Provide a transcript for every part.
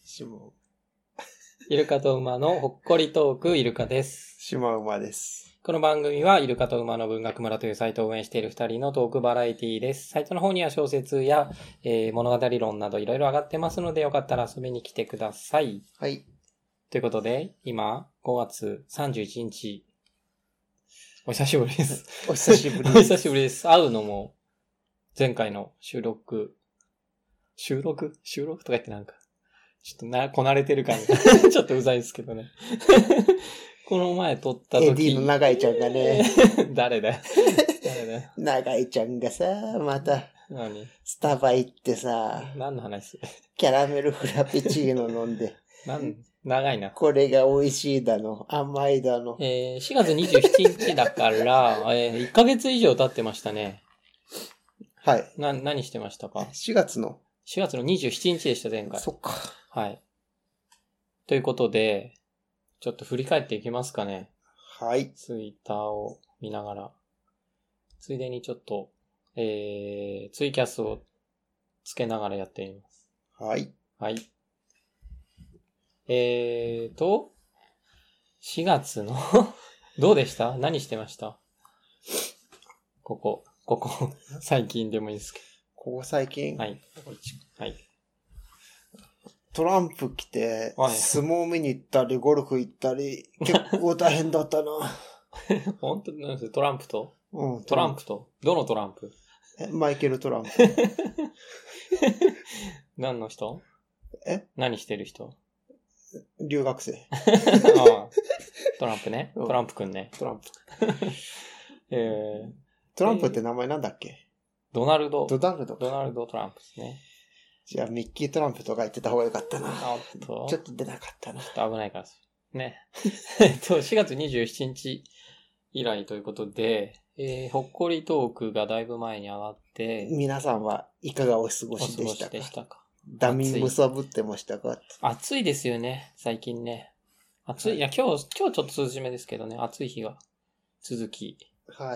しまう。 イルカと馬のほっこりトークイルカです。 しまうまです。 この番組はイルカと馬の文学村というサイトを運営している2人のトークバラエティです。サイトの方には小説や、物語論などいろいろ上がってますのでよかったら遊びに来てください。 はい。 ということで、今5月31日、お久しぶりです。 お久しぶりおです。 久しぶりです。会うのも前回の収録とか言ってなんか、ちょっとこなれてる感がちょっとうざいですけどね。この前撮った時 AD の長井ちゃんがね。 誰だよ。 長井ちゃんがさ、また、 何スタバ行ってさ、 何の話キャラメルフラペチーノ飲んで、 長いな。 これが美味しいだの、甘いだの。 4月27日だから、1ヶ月以上経ってましたね。 はい。 何してましたか ?4 月の ?4 月の27日でした、前回。 そっか。 はい。ということで、ちょっと振り返っていきますかね。 はい。 ツイッターを見ながら。ついでにちょっと、ツイキャスをつけながらやってみます。 はい。 はい。4月のどうでした？何してました？ここ、最近でもいいですけど。 ここ最近はい。はい。 トランプ来て、 はい相撲見に行ったり、ゴルフ行ったり、結構大変だったな。 本当なんですトランプと？ うん。 トランプと？どのトランプ？ マイケル・トランプ。 何の人？何してる人？ 留学生。 ああトランプね。 うんトランプくんね。 トランプ。 トトランプって名前なんだっけ？ ドナルドドナルド。 トランプですね。 じゃあ、ミッキートランプとか言ってた方がよかったな。ちょっと出なかったな。 ちょっと危ないからね。4月27日以来ということで、ほっこりトークがだいぶ前に上がって、 皆さんはいかがお過ごしでしたか？ダミむさぶってましたか？ 暑いですよね、最近ね。暑い、いや、今日ちょっと涼しめですけどね、暑い日が続き。 はい。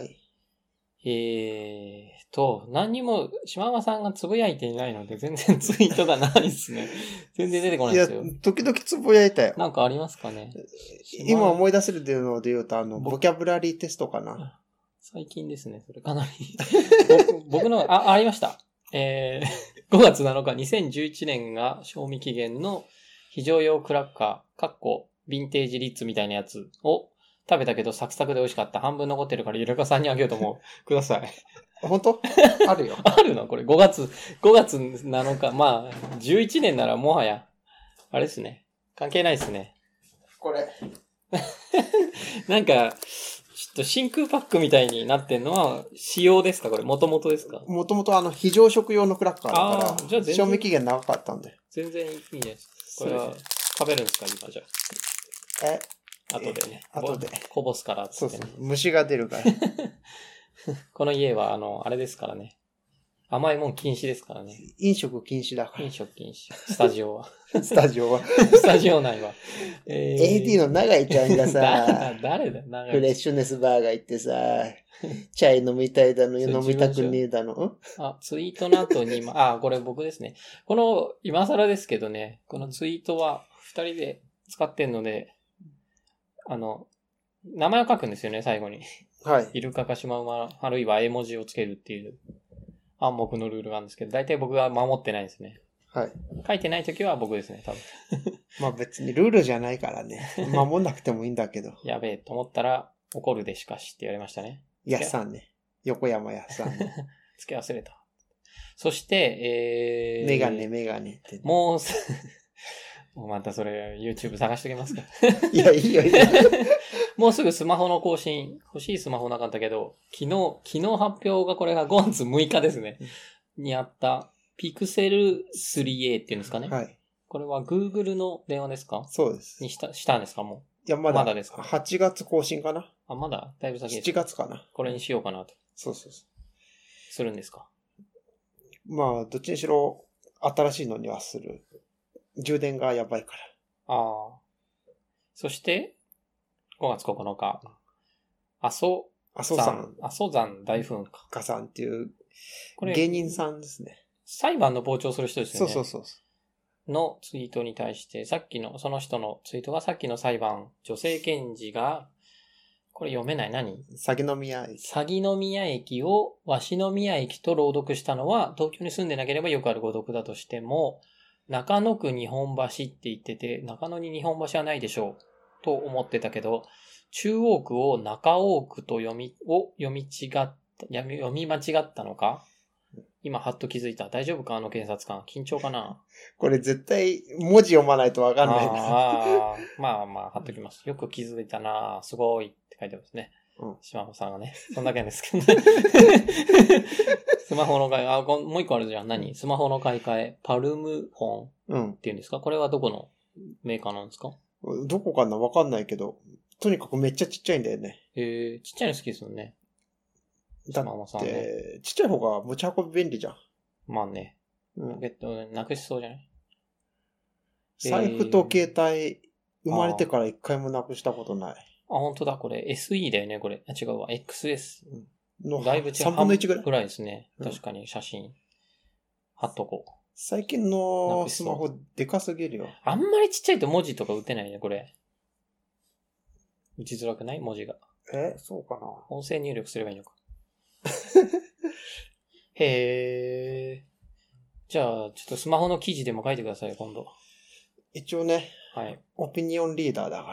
何にも、島間さんがつぶやいていないので、全然ツイートがないですね。全然出てこないですよ。 いや、時々つぶやいたよ。 なんかありますかね？ 今思い出せるので言うと、ボキャブラリーテストかな。 最近ですね、それかなり。僕の、ありました。5月7日、2011年が賞味期限の非常用クラッカー、ヴィンテージリッツみたいなやつを食べたけどサクサクで美味しかった。半分残ってるからイルカさんにあげようと思う。ください。 本当？あるよ。 あるのこれ5月7日。まあ、11年ならもはや、あれですね。関係ないですね。 これ。 なんか、ちょっと真空パックみたいになってんのは仕様ですかこれ元々ですか？ もともと非常食用のクラッカーだから、 じゃあ賞味期限長かったんで。 全然いいじゃないですか。これは食べるんですか今じゃあ。後でね。 後で。 こぼすからって、ね。 そうそう。虫が出るから。 この家はあれですからね。甘いもん禁止ですからね。 飲食禁止だから。 飲食禁止。スタジオは。 スタジオ内は。AD の長井ちゃんがさ、 誰だ長井フレッシュネスバーガー行ってさ、チャイ飲みたいだの、飲みたくねえだの。 ツイートの後に、これ僕ですね。今更ですけどね、このツイートは二人で使ってんので、名前を書くんですよね、最後に。 はい。 イルカかシマウマ、あるいは絵文字をつけるっていう暗黙のルールがあるんですけど、大体僕が守ってないですね。 はい。 書いてないときは僕ですね、多分。 まあ別にルールじゃないからね。守んなくてもいいんだけど。 やべえと思ったら、怒るでしかしって言われましたね。 やっさんね。横山やっさんね。 付け忘れた。そして、 メガネって、ね。 もうまたそれ YouTube 探しときますか。 いや、いいよ。 もうすぐスマホの更新、欲しいスマホなかったけど、昨日発表がこれが5月6日ですね。にあったピクセル 3A っていうんですかね。 はい。 これは Google の電話ですか？ そうです。 にしたんですかもう。 いや、まだですか 8月更新かな。 まだだいぶ先です。 7月かな。 これにしようかなと。 そう。 するんですか？ まあ、どっちにしろ新しいのにはする。充電がやばいから。 そして、5月9日。阿蘇山大噴火さんっていう芸人さんですね。 裁判の傍聴する人ですよね。 そう。 のツイートに対して、その人のツイートがさっきの裁判、女性検事が、これ読めない。何？ 鷺宮駅。 鷺宮駅を鷲宮駅と朗読したのは、東京に住んでなければよくある誤読だとしても、中野区日本橋って言ってて、中野に日本橋はないでしょう、と思ってたけど、中央区を中央区と読み間違ったのか？今、はっと気づいた。大丈夫か？検察官。緊張かな？ これ絶対、文字読まないとわかんないな。 まあ、貼っときます。よく気づいたな。すごいって書いてますね。島本さんがね。そんだけですけどね。スマホの買い替え、もう一個あるじゃん。何？スマホの買い替え。パルムフォンっていうんですか？これはどこのメーカーなんですか？ どこかな？わかんないけど。とにかくめっちゃちっちゃいんだよね。 ちっちゃいの好きですよね。 だって、ちっちゃい方が持ち運び便利じゃん。 まあね。ポケットなくしそうじゃない？ 財布と携帯、生まれてから一回もなくしたことない。 本当だ、これ SE だよね、これ。違うわ、XS。 のだいぶ違う。 3分の1ぐらいぐらいですね。確かに写真。貼っとこう。 最近のスマホでかすぎるよ。 あんまりちっちゃいと文字とか打てないね、これ。打ちづらくない？文字が。 そうかな。 音声入力すればいいのか。へー。じゃあ、ちょっとスマホの記事でも書いてくださいよ、今度。 一応ね。 はい。 オピニオンリーダーだから。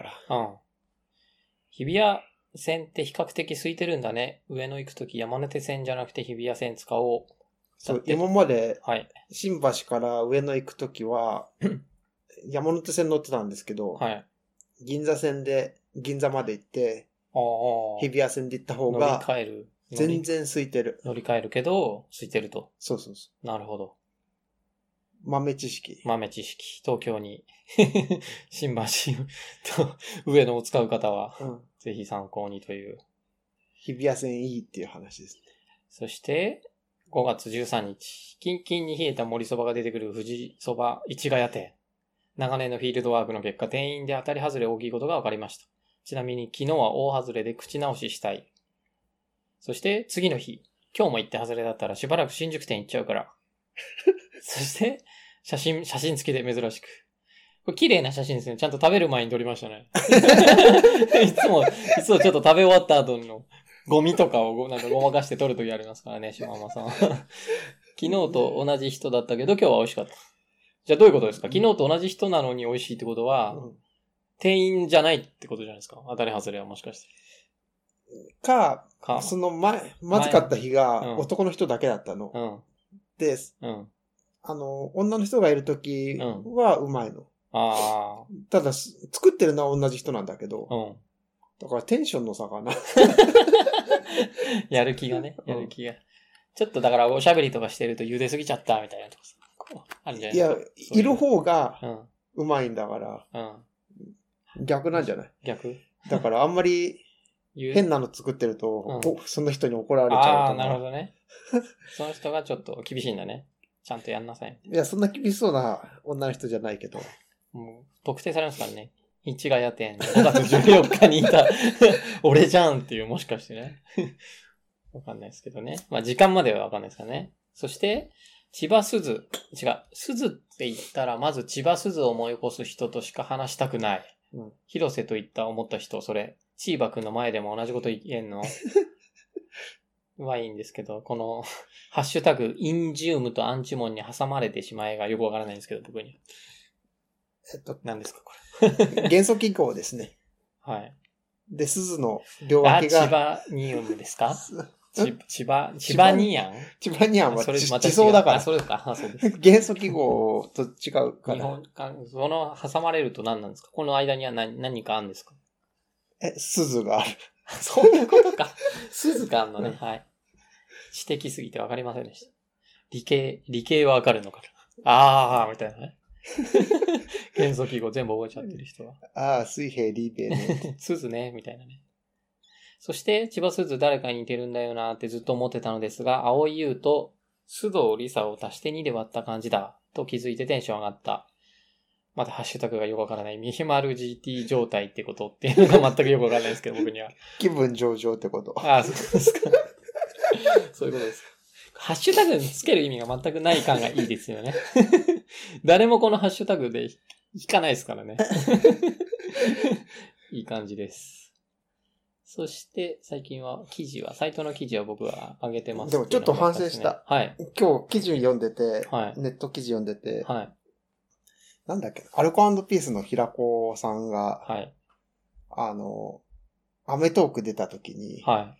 日比谷線って比較的空いてるんだね。上野行くとき山手線じゃなくて日比谷線使おう。 そう、今まで、 はい。 新橋から上野行くときは、山手線乗ってたんですけど、 はい。 銀座線で銀座まで行って、日比谷線で行った方が、 乗り換える。 全然空いてる。 乗り換えるけど、空いてると。 そうそうそう。 なるほど。 豆知識。 東京に、新橋と上野を使う方は、ぜひ参考にという。 日比谷線いいっていう話ですね。 そして、5月13日、キンキンに冷えた盛りそばが出てくる富士そば市ヶ谷店。長年のフィールドワークの結果、店員で当たり外れ大きいことが分かりました。ちなみに昨日は大外れで口直ししたい。そして次の日、今日も行って外れだったらしばらく新宿店行っちゃうから。そして、写真付きで珍しく。これ綺麗な写真ですね。ちゃんと食べる前に撮りましたね。いつもちょっと食べ終わった後のゴミとかをなんかごまかして撮るときありますからね、島間さん。昨日と同じ人だったけど今日は美味しかった。じゃあどういうことですか？昨日と同じ人なのに美味しいってことは、店員じゃないってことじゃないですか？当たり外れはもしかして。 そのまずかった日が男の人だけだったの。です。女の人がいるときはうまいの。ただ、作ってるのは同じ人なんだけど。だからテンションの差かな。 やる気が。ちょっとだからおしゃべりとかしてると茹ですぎちゃったみたいなとかあるんじゃないですか？ いる方がうまいんだから。逆なんじゃない？ 逆？ だからあんまり変なの作ってると、その人に怒られちゃうとか。 なるほどね。その人がちょっと厳しいんだね。ちゃんとやんなさい。 いや、そんな厳しそうな女の人じゃないけど。 もう特定されますからね。市ヶ谷店5月14日にいた俺じゃんっていう、もしかしてね。わかんないですけどね。まあ時間まではわかんないですからね。そして、千葉鈴って言ったら、まず千葉鈴を思い起こす人としか話したくない。広瀬と思った人、それ、チーバくんの前でも同じこと言えんのはいいんですけど、この、ハッシュタグ、インジウムとアンチモンに挟まれてしまえがよくわからないんですけど、僕に。何ですか、これ。元素記号ですね。 はい。 で、鈴の両脇が。 千葉ニウムですか？千葉ニアン？ 千葉ニアンは地層だから。 そうですか。そうです。 元素記号と違うから。 その挟まれると何なんですか？この間には何かあるんですか？ 鈴がある。 そういうことか。鈴があるのね。はい。知的すぎてわかりませんでした。理系はわかるのかな。みたいなね。元素記号全部覚えちゃってる人は。 水平リーベね。 鈴ね、みたいなね。そして、千葉鈴誰かに似てるんだよなってずっと思ってたのですが、青井優と須藤理沙を足して2で割った感じだと気づいてテンション上がった。またハッシュタグがよくわからない。ミヒマル GT 状態ってことっていうのが全くよくわからないですけど、僕には。 気分上々ってこと。 そうですか。そういうことです。ハッシュタグにつける意味が全くない感がいいですよね。 誰もこのハッシュタグで引かないですからね。いい感じです。そして、最近はサイトの記事は僕は上げてます、 でもちょっと反省した。 はい。 今日記事読んでて、 はい、 ネット記事読んでて、 はい。 なんだっけ、アルコ&ピースの平子さんが、 はい。 アメトーク出た時に、 はい。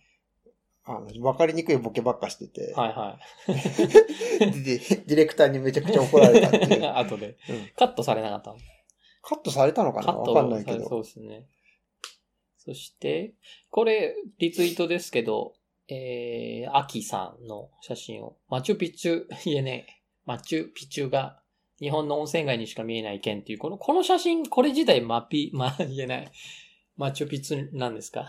わかりにくいボケばっかしてて、 はいはい。 ディレクターにめちゃくちゃ怒られたっていう。 後で、カットされなかったの？ カットされたのかなわかんないけど。 そうですね。そして、これ、リツイートですけど、アキさんの写真を、マチュピチュ、いえね、マチュピチュが日本の温泉街にしか見えない県っていう、この写真、これ自体言えない。マチュピチュなんですか？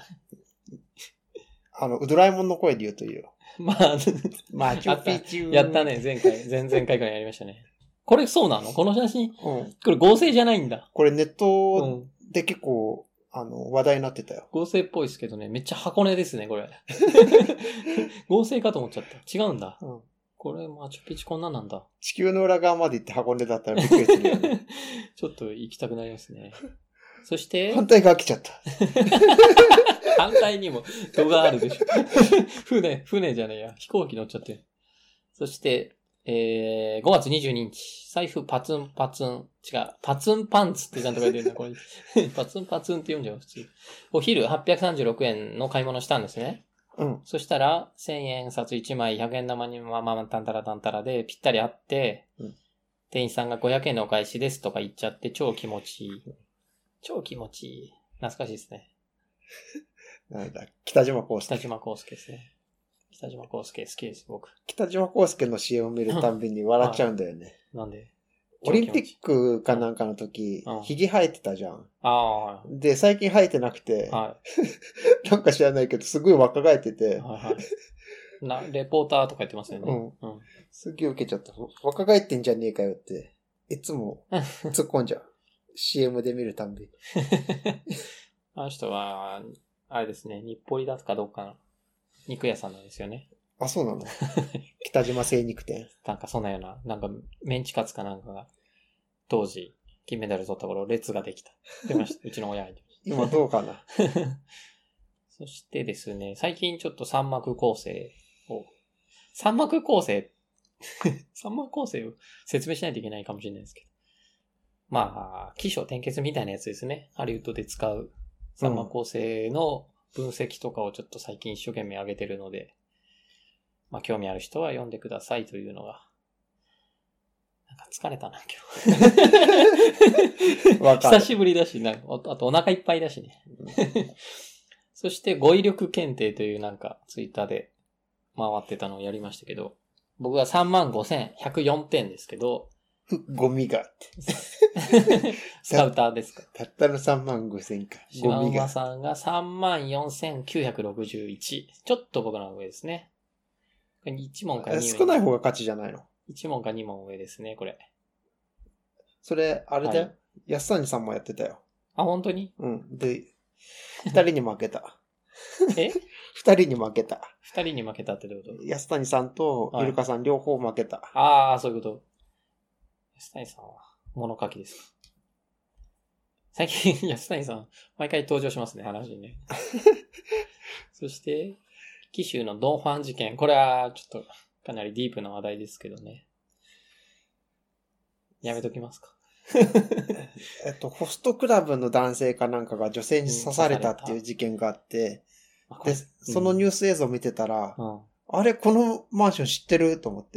ドラえもんの声で言うといいよ。 マチュピチュ。やったね、前々回くらいやりましたね。これそうなの？この写真、これ合成じゃないんだ。 これネットで結構、話題になってたよ。 合成っぽいですけどね、めっちゃ箱根ですね、これ。合成かと思っちゃった。違うんだ。これ、マチュピチュこんなんだ。 地球の裏側まで行って箱根だったらびっくりするよね。 ちょっと行きたくなりますね。そして、 反対側来ちゃった。 反対にも度があるでしょ。船じゃねえや。飛行機乗っちゃって。そして、5月22日、財布パツンパツン、違う、パツンパンツってちゃんと書いてるんだ、これ。パツンパツンって読んじゃう、普通。お昼836円の買い物したんですね。 うん。 そしたら、1000円札1枚、100円玉にタンタラでぴったりあって、店員さんが500円のお返しですとか言っちゃって超気持ちいい。超気持ちいい。懐かしいですね。 なんだ、北島康介ですね。北島康介好きです、僕。 北島康介の CM を見るたんびに笑っちゃうんだよね。 なんで？ オリンピックかなんかの時、髭生えてたじゃん。で、最近生えてなくて、なんか知らないけど、すごい若返ってて、 レポーターとか言ってますよね。 すげえ受けちゃった。若返ってんじゃねえかよって、いつも突っ込んじゃう。CM で見るたんび。 あの人は、あれですね、日暮里だとかどっかの肉屋さんなんですよね。 あ、そうなの？北島精肉店。 なんかそんなような、なんかメンチカツかなんかが、当時、金メダル取った頃、列ができた。出ました。うちの親が言ってました。 今どうかな。 そしてですね、最近ちょっと三幕構成を説明しないといけないかもしれないですけど。まあ、起承転結みたいなやつですね。ハリウッドで使う三幕構成の分析とかをちょっと最近一生懸命上げてるので、まあ興味ある人は読んでくださいというのが、なんか疲れたな、今日。久しぶりだし、あとお腹いっぱいだしね。そして語彙力検定というなんかツイッターで回ってたのをやりましたけど、僕は35,104点ですけど、 ゴミがって。 スカウターですか？ たったの35,000か。 シマウマさんが34,961。ちょっと僕の上ですね。1問か2問。 少ない方が勝ちじゃないの？ 1 問か2問上ですね、これ。 それ、あれだよ。安谷さんもやってたよ。 あ、本当に？ うん。で、2人に負けた。 2 人に負けた。 2人に負けたってどういうこと？ 安谷さんとイルカさん両方負けた。 ああ、そういうこと。安谷さんは物書きですか？最近安谷さん毎回登場しますね、話にね。そして紀州のドンファン事件、これはちょっとかなりディープな話題ですけどね。やめときますか。 ホストクラブの男性かなんかが女性に刺されたっていう事件があって、で、そのニュース映像を見てたら、あれ、このマンション知ってると思って。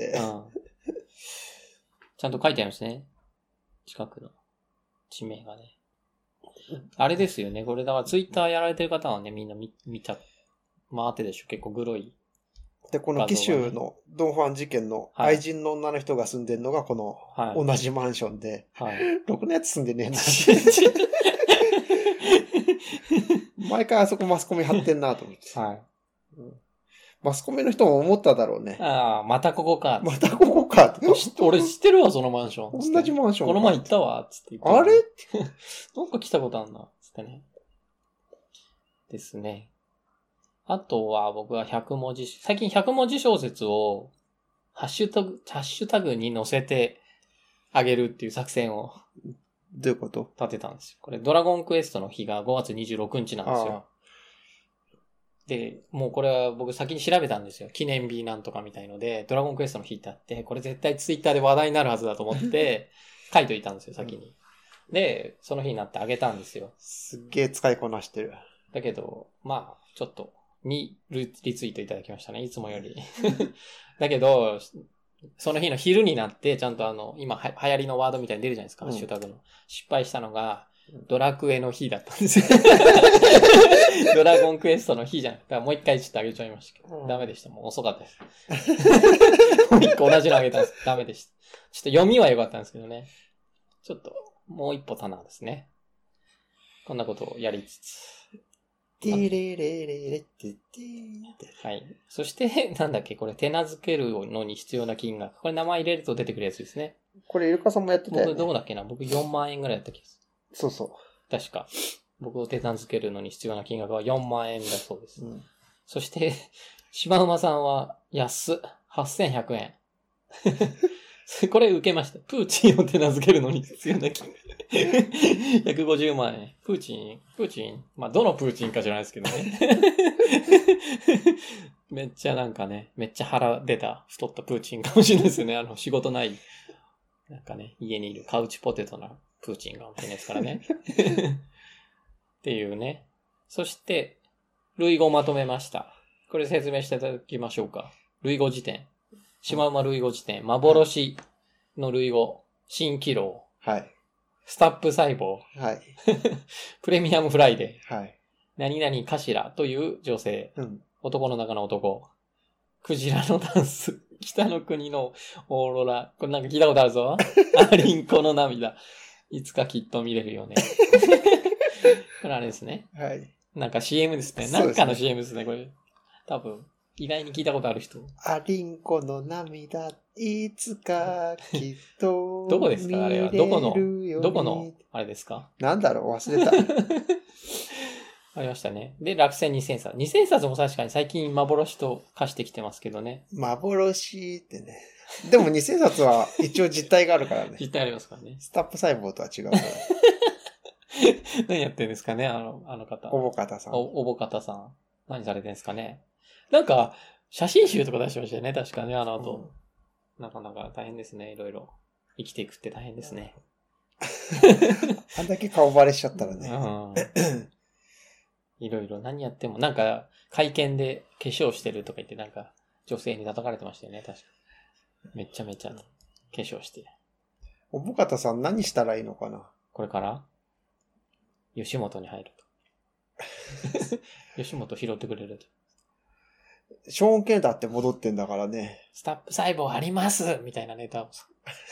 ちゃんと書いてありますね。近くの地名がね。あれですよね。これだからツイッターやられてる方はね、みんな見た、回ってでしょ。結構グロい。 で、この紀州のドンファン事件の愛人の女の人が住んでるのがこの同じマンションで、ろくなやつ住んでねえな。毎回あそこマスコミ貼ってんなと思って。マスコミの人も思っただろうね。 ああ、またここか。 またここか。 俺知ってるわ、そのマンション。 同じマンション。 この前行ったわ、つって言って。 あれなんか来たことあんな、つってね。ですね。あとは僕は最近100文字小説をハッシュタグに載せて上げるっていう作戦を。 どういうこと立てたんですよ。これドラゴンクエストの日が5月26日なんですよ。で、もうこれは僕先に調べたんですよ。記念日なんとかみたいので、ドラゴンクエストの日ってあって、これ絶対ツイッターで話題になるはずだと思って、書いといたんですよ、先に。で、その日になってあげたんですよ。 すっげえ使いこなしてる。 だけど、まあ、ちょっと、リツイートいただきましたね、いつもより。だけど、その日の昼になって、ちゃんと今流行りのワードみたいに出るじゃないですか、ハッシュタグの。失敗したのが、ドラクエの日だったんですよ。ドラゴンクエストの日じゃん。だからもう一回ちょっとあげちゃいましたけど。ダメでした。もう遅かったです。もう一個同じのあげたんです。ダメでした。ちょっと読みは良かったんですけどね。ちょっと、もう一歩棚ですね。こんなことをやりつつ。 ティレレレレテテはい。そして、なんだっけ、これ手なずけるのに必要な金額。これ名前入れると出てくるやつですね。 これイルカさんもやってたよね。 僕どこだっけな、僕4万円ぐらいやった気がする。そうそう。 確か。僕を手なずけるのに必要な金額は4万円だそうです。そして、シマウマさんは安、8100円。これ受けました。プーチンを手なずけるのに必要な金額。150万円。プーチンまあ、どのプーチンかじゃないですけどね。めっちゃなんかね、めっちゃ腹出た太ったプーチンかもしれないですよね。仕事ない。なんかね、家にいるカウチポテトなプーチンかもしれないですからね。っていうね。そして、類語をまとめました。これ説明していただきましょうか。類語辞典。シマウマ類語辞典。幻の類語。蜃気楼。 はい。 スタップ細胞。 はい。 プレミアムフライデー。はい。 何々頭という女性。男の中の男。クジラのダンス。北の国のオーロラ。これなんか聞いたことあるぞ。アリンコの涙。いつかきっと見れるよね。これあれですね。 はい。 なんか CM ですね。なんかの CM ですね、これ。多分。意外に聞いたことある人。 アリンコの涙、いつかきっとどこですかあれは。どこの、あれですかなんだろう忘れた。 ありましたね。で、落選2000冊。2000冊も確かに最近幻と化してきてますけどね。 幻ってね。でも2000冊は一応実体があるからね。 実体ありますからね。 スタップ細胞とは違うから。 何やってんですかねあの方。 おぼかたさん。 おぼかたさん。何されてんですかねなんか、写真集とか出してましたよね確かね、後。なかなか大変ですね、いろいろ。生きていくって大変ですね。 あんだけ顔バレしちゃったらね。 いろいろ何やっても、なんか、会見で化粧してるとか言って、なんか、女性に叩かれてましたよね、確か。めちゃめちゃ、化粧して。 おぼかたさん何したらいいのかなこれから吉本に入ると。吉本拾ってくれると。 ショーン・ケンだって戻ってんだからね。 スタップ細胞ありますみたいなネタを。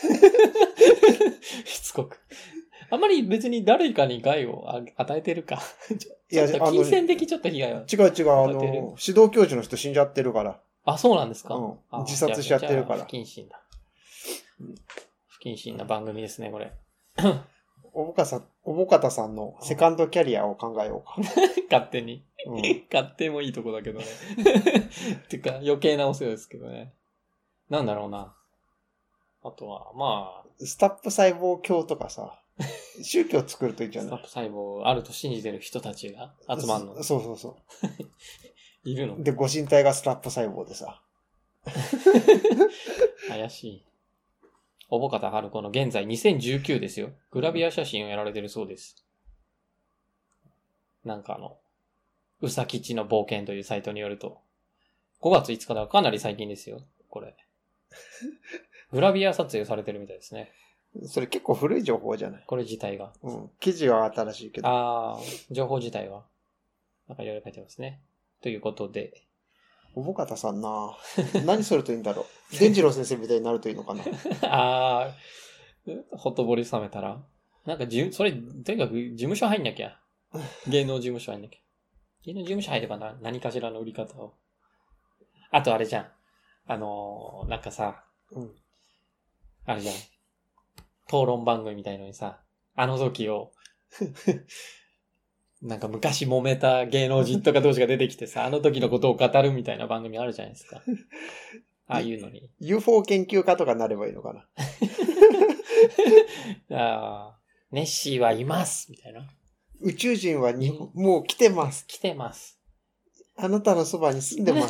しつこく。あんまり別に誰かに害を与えてるか。いや、金銭的ちょっと被害は。 違う、指導教授の人死んじゃってるから。 あ、そうなんですか、 自殺しちゃってるから。 不謹慎だ。不謹慎な番組ですね、これ。 おぼかたさんのセカンドキャリアを考えようか。 勝手に。勝手もいいとこだけどね。てか、余計なお世話ですけどね。なんだろうな。あとは、まあ。 スタップ細胞教とかさ、宗教作るといいんじゃない？ スタップ細胞あると信じてる人たちが集まるの。 そう。 いるの？ で、ご神体がスタップ細胞でさ。 怪しい。おぼかたはるこの現在2019ですよ。グラビア写真をやられてるそうです。なんかうさきちの冒険というサイトによると、5月5日だかなり最近ですよ、これ。グラビア撮影されてるみたいですね。 それ結構古い情報じゃない？ これ自体が。 記事は新しいけど。 情報自体は。なんかいろいろ書いてますね。ということで。 おぼかたさんな何するといいんだろう。伝次郎先生みたいになるといいのかな。 ほとぼり冷めたら。なんかそれ、とにかく事務所入んなきゃ。芸能事務所入んなきゃ。芸能事務所入れば何かしらの売り方を。あとあれじゃん。なんかさ、あれじゃん。討論番組みたいのにさ、あの時を、なんか昔揉めた芸能人とか同士が出てきてさ、あの時のことを語るみたいな番組あるじゃないですか。ああいうのに。 UFO 研究家とかになればいいのかな。 ネッシーはいますみたいな。 宇宙人はもう来てます。 来てます。 あなたのそばに住んでます。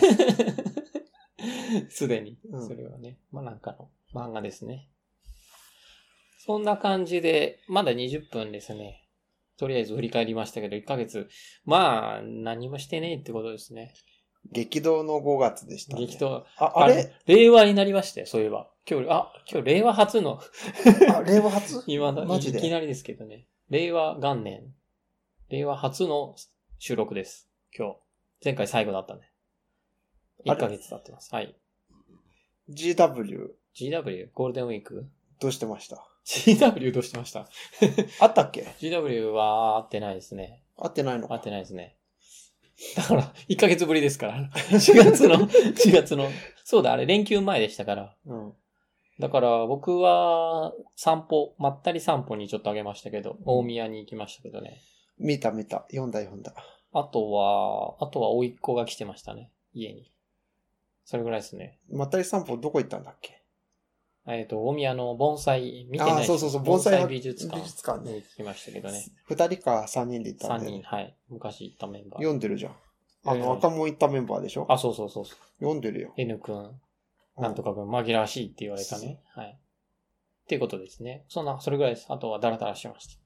すでに。それはね。なんかの漫画ですね。そんな感じで、まだ20分ですね。とりあえず振り返りましたけど、1ヶ月。何もしてねえってことですね。 激動の5月でしたね。 激動。 あれ令和になりまして、そういえば。今日令和初の。 令和初マジでいきなりですけどね。令和元年。令和初の収録です。今日。前回最後だったね。1ヶ月経ってます。はい。 GW。 ゴールデンウィークどうしてました？ GW どうしてましたあったっけ？ GW は会ってないですね。 会ってないの？ 会ってないですね。だから、1ヶ月ぶりですから。4月の。そうだ、あれ連休前でしたから。 うん。 だから僕はまったり散歩にちょっとあげましたけど、大宮に行きましたけどね。 見た。読んだ。 あとは、甥っ子が来てましたね。家に。それぐらいですね。 まったり散歩どこ行ったんだっけ？ 大宮の盆栽、見てないそう。盆栽美術館ね。 に行きましたけどね。 2人か3人で行ったんで。 3人、はい。昔行ったメンバー。 読んでるじゃん。赤門行ったメンバーでしょ？ そう。 読んでるよ。 N 君、なんとか君、紛らわしいって言われたね。はい。っていうことですね。それぐらいです。あとはダラダラしました。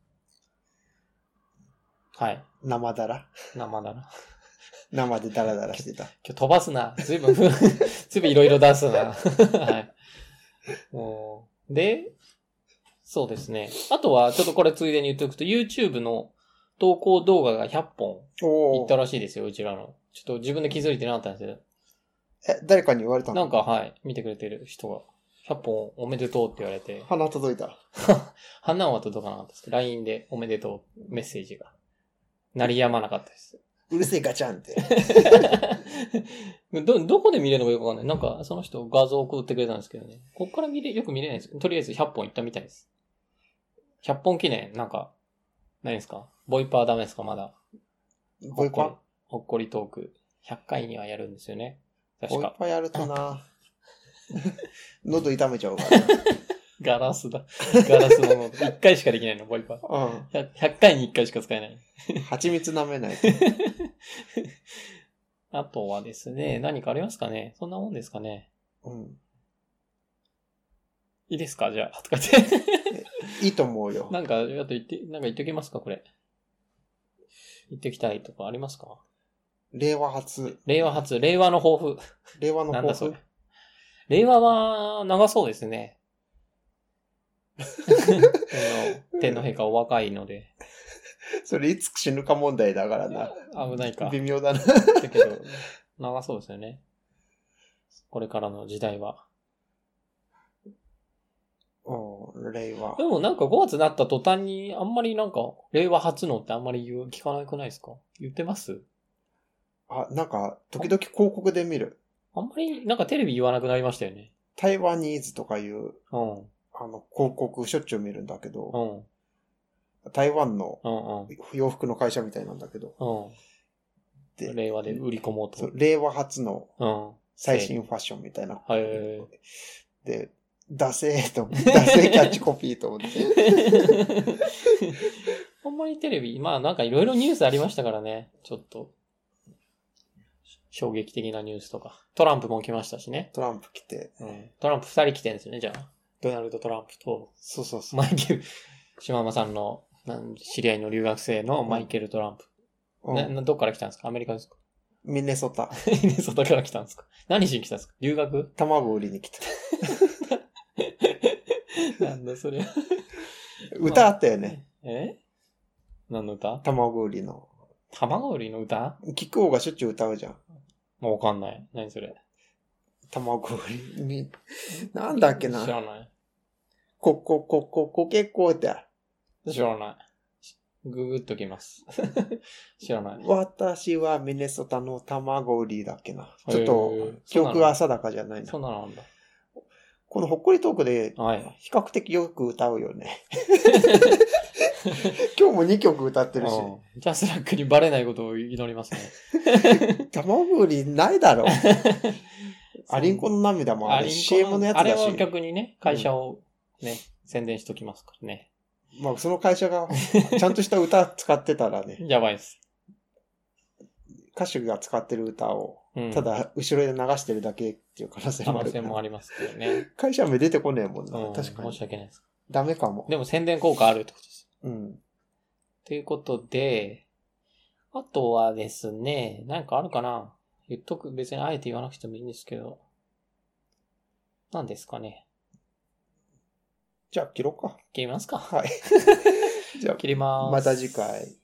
はい。 生だら生でダラダラしてた。 今日飛ばすな。ずいぶんいろいろ出すな。はい。で、そうですね。あとは、ちょっとこれついでに言っておくと、YouTube の投稿動画が100本いったらしいですよ、うちらの。ちょっと自分で気づいてなかったんですけど。 誰かに言われたの？ なんか、はい。見てくれてる人が。100本おめでとうって言われて。 花届いた。 花は届かなかったですけど、LINE でおめでとうメッセージが。鳴りやまなかったです。 うるせえガチャンって。 どこで見れるのかよくわかんない。なんか、その人画像送ってくれたんですけどね。こっからよく見れないです。とりあえず100本いったみたいです。100本記念、なんか、何ですか？ボイパーダメですかまだ。 ボイパー？ ほっこりトーク。100回にはやるんですよね。確か。 ボイパーやるとな喉痛めちゃうから。 ガラスの喉。1回しかできないの、ボイパー。100回に1回しか使えない。 蜂蜜舐めないと。 あとはですね、何かありますかね？そんなもんですかね？いいですか？じゃあ、とかって。 いいと思うよ。 なんか言っておきますかこれ。言っておきたいとかありますか？ 令和初。 令和の抱負。 令和の抱負。なんだそれ。 令和は長そうですね。天皇陛下お若いので。 それいつ死ぬか問題だからな。 危ないか。 微妙だな。 だけど、長そうですよね。これからの時代は。 令和。 でもなんか5月になった途端に、あんまりなんか、令和初のってあんまり聞かなくないですか？言ってます？ なんか、時々広告で見る。 あんまり、なんかテレビ言わなくなりましたよね。 台湾ニーズとかいう、広告しょっちゅう見るんだけど、台湾の洋服の会社みたいなんだけど、 で令和で売り込もうと。 令和初の最新ファッションみたいな。で、ダセーキャッチコピーと思って。 あんまりテレビ、なんかいろいろニュースありましたからね。ちょっと。衝撃的なニュースとか。トランプも来ましたしね。 トランプ来て。 トランプ2人来てるんですよね、じゃあ。ドナルド・トランプと。 そう。 マイケル、島山さんの知り合いの留学生のマイケル・トランプ。どっから来たんですか？アメリカですか？ ミネソタ。 ミネソタから来たんですか？何しに来たんですか？留学？ 卵売りに来た。 なんだそれ。 歌あったよね。 何の歌？ 卵売りの。 卵売りの歌？ キクオがしょっちゅう歌うじゃん。 わかんない。何それ。 卵売りに。なんだっけな。 知らない。 コケコって。 知らない。ググっときます。知らない。 私はミネソタの卵売りだっけな。ちょっと、記憶が定かじゃないな。 そんなのなんだ。 このほっこりトークで、比較的よく歌うよね。今日も2曲歌ってるし。 ジャスラックにバレないことを祈りますね。 卵売りないだろう。アリンコの涙もあれ CM のやつだし。 あれは逆にね、会社をね、 宣伝しときますからね。 まあ、その会社がちゃんとした歌使ってたらね。 やばいです。 歌手が使ってる歌を、ただ後ろで流してるだけっていう可能性もある。 可能性もありますけどね。 会社名出てこねえもんな。確かに。 申し訳ないです。 ダメかも。 でも宣伝効果あるってことです。 うん。 ということで、あとはですね、なんかあるかな？言っとく、別にあえて言わなくてもいいんですけど。何ですかね。 じゃあ切ろうか。 切りますか。 はい。じゃあ切ります。 また次回。